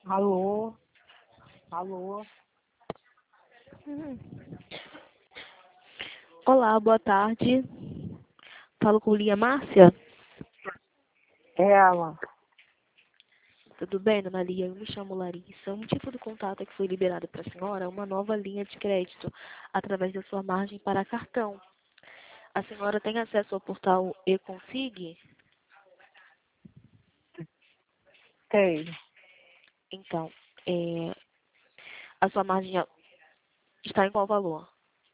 Alô? Alô? Hum. Olá, boa tarde. Falo com Lia Márcia. É ela. Tudo bem, dona Lia? Eu me chamo Larissa. O motivo do contato é que foi liberado para a senhora uma nova linha de crédito através da sua margem para cartão. A senhora tem acesso ao portal e-Consig? Tem. Então, a sua margem está em qual valor?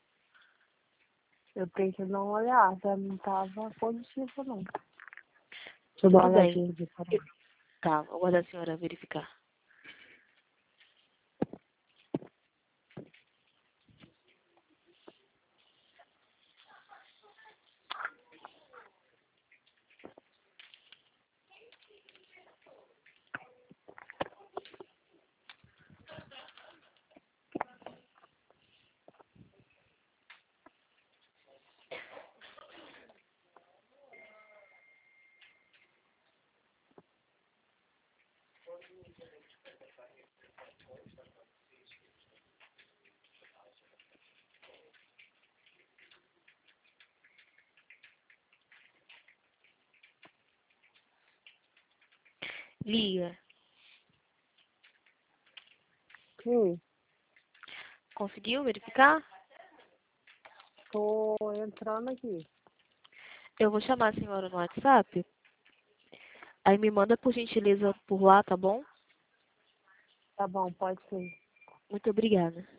Eu tenho que dar uma olhada. Não tava positivo, não. Deixa eu dar uma Tudo bem. olhadinha aqui. Tá, vou aguardar a senhora verificar. Lia, Sim, conseguiu verificar? tô entrando aqui. Eu vou chamar a senhora no WhatsApp. Aí me manda por gentileza por lá, tá bom? Tá bom, pode ser. Muito obrigada.